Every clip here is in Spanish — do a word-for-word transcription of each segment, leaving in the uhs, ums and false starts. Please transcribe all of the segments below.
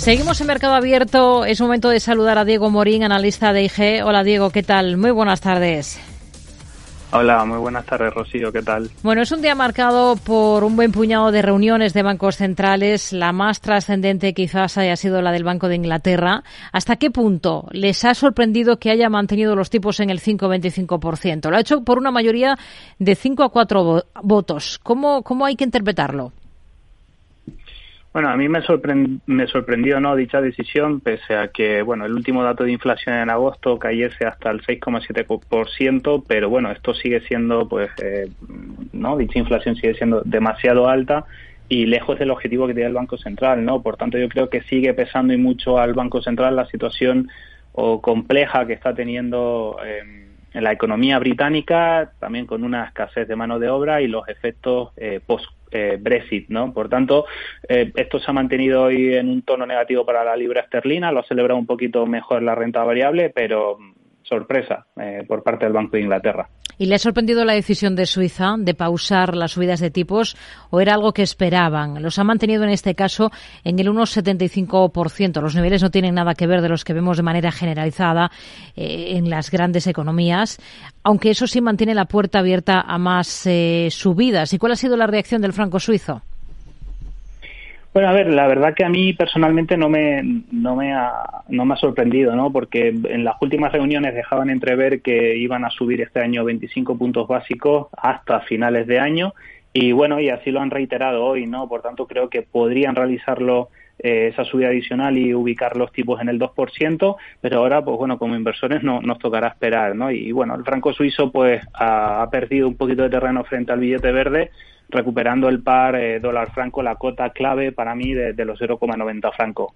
Seguimos en Mercado Abierto. Es momento de saludar a Diego Morín, analista de I G. Hola Diego, ¿qué tal? Muy buenas tardes. Hola, muy buenas tardes, Rocío, ¿qué tal? Bueno, es un día marcado por un buen puñado de reuniones de bancos centrales. La más trascendente quizás haya sido la del Banco de Inglaterra. ¿Hasta qué punto les ha sorprendido que haya mantenido los tipos en el cinco coma veinticinco por ciento? Lo ha hecho por una mayoría de cinco a cuatro votos. ¿Cómo, cómo hay que interpretarlo? Bueno, a mí me, sorprend- me sorprendió no dicha decisión, pese a que bueno el último dato de inflación en agosto cayese hasta el seis coma siete por ciento, pero bueno, esto sigue siendo, pues, eh, no dicha inflación sigue siendo demasiado alta y lejos del objetivo que tiene el Banco Central, ¿no? Por tanto, yo creo que sigue pesando y mucho al Banco Central la situación o compleja que está teniendo eh, en la economía británica, también con una escasez de mano de obra y los efectos eh, post Eh, Brexit, ¿no? Por tanto, eh, esto se ha mantenido hoy en un tono negativo para la libra esterlina, lo ha celebrado un poquito mejor la renta variable, pero sorpresa eh, por parte del Banco de Inglaterra. ¿Y le ha sorprendido la decisión de Suiza de pausar las subidas de tipos o era algo que esperaban? Los ha mantenido en este caso en el uno coma setenta y cinco por ciento. Los niveles no tienen nada que ver de los que vemos de manera generalizada eh, en las grandes economías, aunque eso sí mantiene la puerta abierta a más eh, subidas. ¿Y cuál ha sido la reacción del franco suizo? Bueno, a ver, la verdad que a mí personalmente no me no me ha no me ha sorprendido, ¿no? Porque en las últimas reuniones dejaban entrever que iban a subir este año veinticinco puntos básicos hasta finales de año y bueno, y así lo han reiterado hoy, ¿no? Por tanto, creo que podrían realizarlo eh, esa subida adicional y ubicar los tipos en el dos por ciento, pero ahora, pues bueno, como inversores no, nos tocará esperar, ¿no? Y, y bueno, el franco suizo pues ha, ha perdido un poquito de terreno frente al billete verde, recuperando el par eh, dólar-franco, la cota clave para mí de, de los cero coma noventa francos.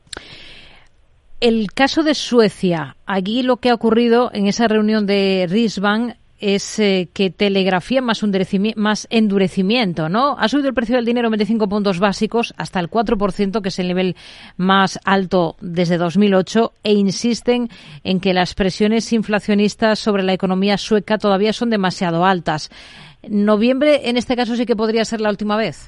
El caso de Suecia, aquí lo que ha ocurrido en esa reunión de Riksbank es eh, que telegrafía más, más endurecimiento, ¿no? Ha subido el precio del dinero veinticinco puntos básicos hasta el cuatro por ciento, que es el nivel más alto desde dos mil ocho, e insisten en que las presiones inflacionistas sobre la economía sueca todavía son demasiado altas. ¿Noviembre, en este caso, sí que podría ser la última vez?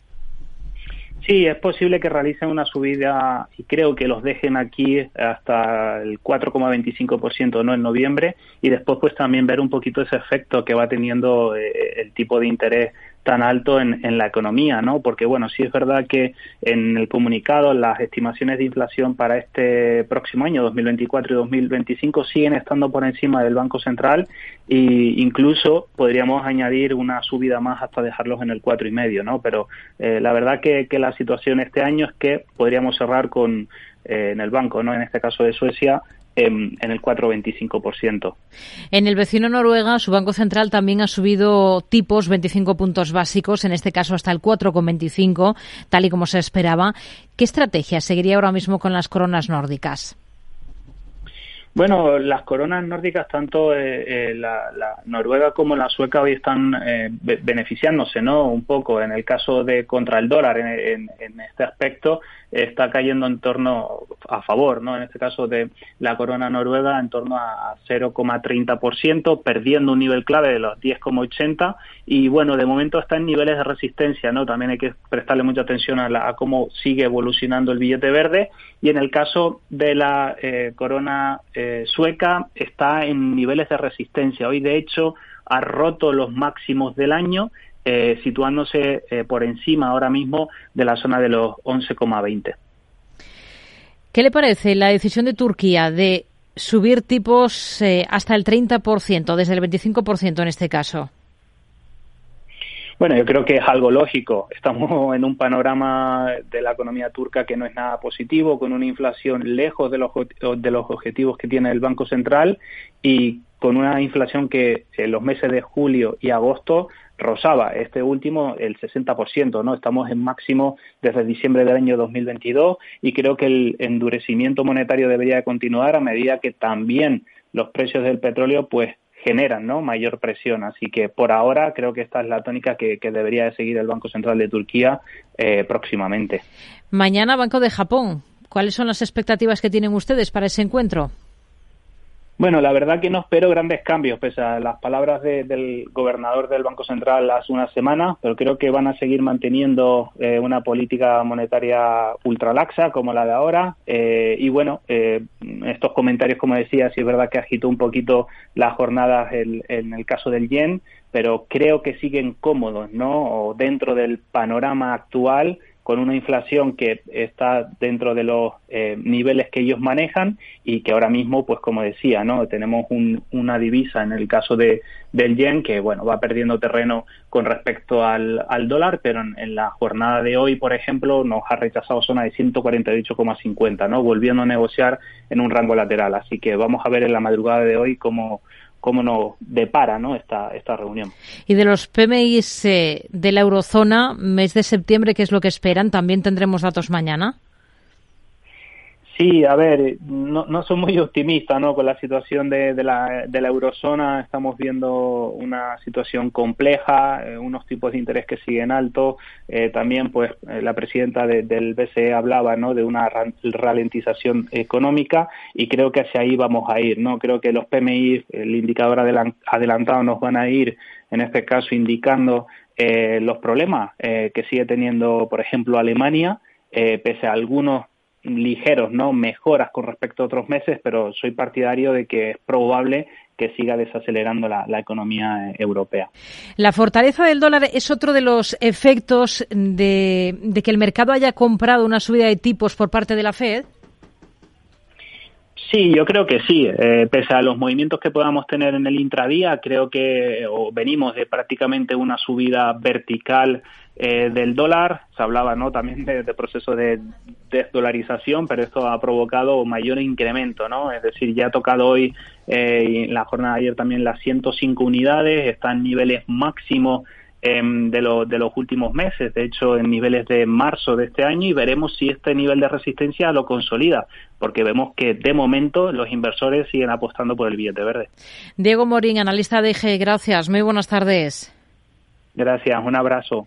Sí, es posible que realicen una subida y creo que los dejen aquí hasta el cuatro coma veinticinco por ciento, ¿no? En noviembre, y después pues también ver un poquito ese efecto que va teniendo eh, el tipo de interés tan alto en, en la economía, ¿no? Porque bueno, sí es verdad que en el comunicado las estimaciones de inflación para este próximo año, dos mil veinticuatro y dos mil veinticinco, siguen estando por encima del Banco Central e incluso podríamos añadir una subida más hasta dejarlos en el cuatro y medio, ¿no? Pero eh, la verdad que, que la situación este año es que podríamos cerrar con eh, en el banco, ¿no? En este caso de Suecia, en el cuatro coma veinticinco por ciento. En el vecino Noruega, su Banco Central también ha subido tipos veinticinco puntos básicos, en este caso hasta el cuatro coma veinticinco, tal y como se esperaba. ¿Qué estrategia seguiría ahora mismo con las coronas nórdicas? Bueno, las coronas nórdicas, tanto eh, eh, la, la noruega como la sueca, hoy están eh, be- beneficiándose, ¿no? Un poco. En el caso de contra el dólar, en, en, en este aspecto, eh, está cayendo en torno a favor, ¿no? En este caso de la corona noruega, en torno a cero coma treinta por ciento, perdiendo un nivel clave de los diez coma ochenta. Y bueno, de momento está en niveles de resistencia, ¿no? También hay que prestarle mucha atención a, la, a cómo sigue evolucionando el billete verde. Y en el caso de la eh, corona eh, sueca, está en niveles de resistencia. Hoy, de hecho, ha roto los máximos del año, eh, situándose eh, por encima ahora mismo de la zona de los once coma veinte. ¿Qué le parece la decisión de Turquía de subir tipos eh, hasta el treinta por ciento, desde el veinticinco por ciento en este caso? Bueno, yo creo que es algo lógico. Estamos en un panorama de la economía turca que no es nada positivo, con una inflación lejos de los, de los objetivos que tiene el Banco Central y con una inflación que en los meses de julio y agosto rozaba, este último, el sesenta por ciento, ¿no? Estamos en máximo desde diciembre del año dos mil veintidós y creo que el endurecimiento monetario debería de continuar a medida que también los precios del petróleo, pues, generan, ¿no?, mayor presión. Así que por ahora creo que esta es la tónica que, que debería de seguir el Banco Central de Turquía eh, próximamente. Mañana, Banco de Japón. ¿Cuáles son las expectativas que tienen ustedes para ese encuentro? Bueno, la verdad que no espero grandes cambios, pese a las palabras de, del gobernador del Banco Central hace una semana, pero creo que van a seguir manteniendo eh, una política monetaria ultralaxa como la de ahora. Eh, y bueno, eh, estos comentarios, como decía, sí es verdad que agitó un poquito las jornadas el, en el caso del yen, pero creo que siguen cómodos, ¿no? O dentro del panorama actual, con una inflación que está dentro de los eh, niveles que ellos manejan y que ahora mismo, pues como decía, ¿no? Tenemos un, una divisa en el caso de del yen que, bueno, va perdiendo terreno con respecto al, al dólar, pero en, en la jornada de hoy, por ejemplo, nos ha rechazado zona de ciento cuarenta y ocho coma cincuenta, ¿no? Volviendo a negociar en un rango lateral. Así que vamos a ver en la madrugada de hoy cómo cómo nos depara, ¿no? esta esta reunión. Y de los P M Is eh, de la eurozona, mes de septiembre, ¿qué es lo que esperan? ¿También tendremos datos mañana? Sí, a ver, no, no soy muy optimista, ¿no? Con la situación de, de, la, de la eurozona, estamos viendo una situación compleja, eh, unos tipos de interés que siguen altos. Eh, también, pues, eh, la presidenta de, del B C E hablaba, ¿no? De una ralentización económica y creo que hacia ahí vamos a ir, ¿no? Creo que los P M I, el indicador adelantado, nos van a ir, en este caso, indicando eh, los problemas eh, que sigue teniendo, por ejemplo, Alemania, eh, pese a algunos ligeros, ¿no? Mejoras con respecto a otros meses, pero soy partidario de que es probable que siga desacelerando la, la economía europea. La fortaleza del dólar es otro de los efectos de, de que el mercado haya comprado una subida de tipos por parte de la Fed. Sí, yo creo que sí. Eh, pese a los movimientos que podamos tener en el intradía, creo que o venimos de prácticamente una subida vertical eh, del dólar. Se hablaba, ¿no? También de, de proceso de desdolarización, pero esto ha provocado mayor incremento, ¿no? Es decir, ya ha tocado hoy, eh, y en la jornada de ayer también, las ciento cinco unidades, está en niveles máximos eh, de, lo, de los últimos meses, de hecho en niveles de marzo de este año, y veremos si este nivel de resistencia lo consolida, porque vemos que de momento los inversores siguen apostando por el billete verde. Diego Morín, analista de I G, gracias, muy buenas tardes. Gracias, un abrazo.